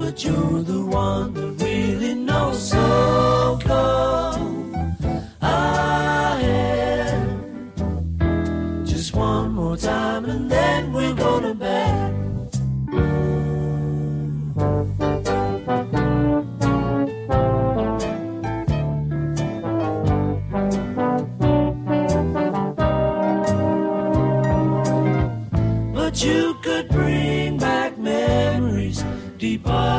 but you're the one that really knows. So come ahead, just one more time and then we'll go to bed. But you could bring back memories deep